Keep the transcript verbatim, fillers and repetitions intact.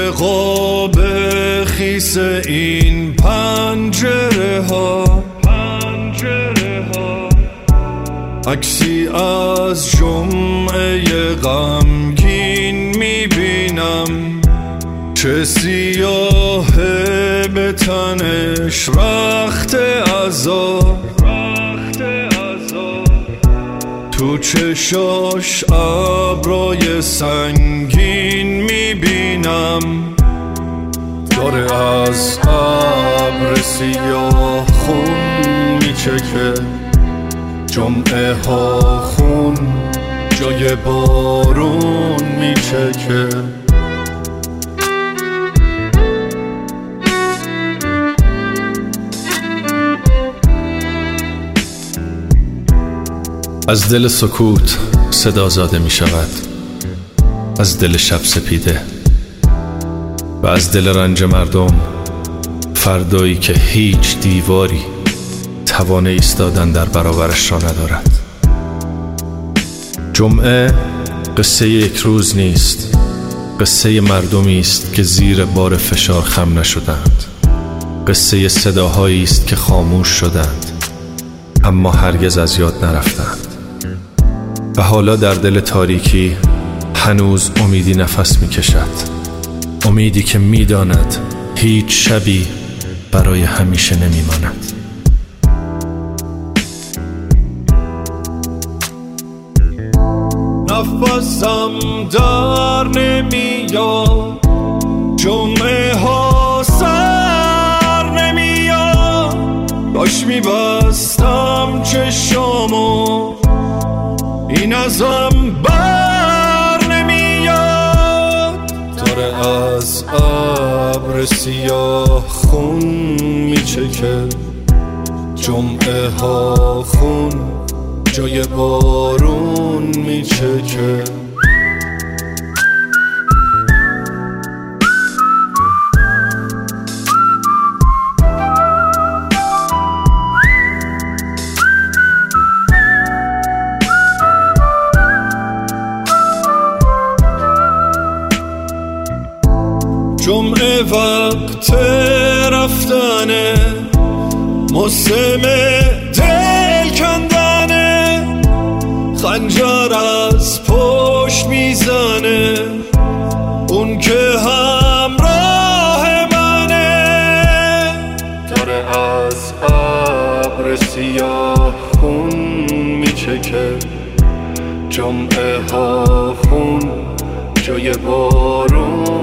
قاب خیس این پنجره ها، پنجره ها عکسی از جمعه غمگین میبینم، چه سیاهه به تنش رخت عذاب، تو چشاش ابرای سنگین میبینم، داره از ابر سیاه خون میچکه، جمعه ها خون جای بارون میچکه. از دل سکوت صدا زاده می شود، از دل شب سپیده و از دل رنج مردم، فردایی که هیچ دیواری توان ایستادن در برابرش را ندارد. جمعه قصه یک روز نیست، قصه مردمی است که زیر بار فشار خم نشدند، قصه صداهایی است که خاموش شدند اما هرگز از یاد نرفتند. و حالا در دل تاریکی هنوز امیدی نفس می کشد، امیدی که می داند هیچ شبی برای همیشه نمی ماند. نفسم در نمیاد، جمعه ها سر نمیاد، باش میبستم چشامو این ازم بر نمیاد، داره از ابر سیاه خون میچکه، جمعه ها خون جای بارون میچکه. جمعه وقت رفتنه، موسم دل کندنه، خنجر از پشت میزنه، اون که همراه منه، داره از ابر سیاه خون میچکه، جمعه ها خون جای بارون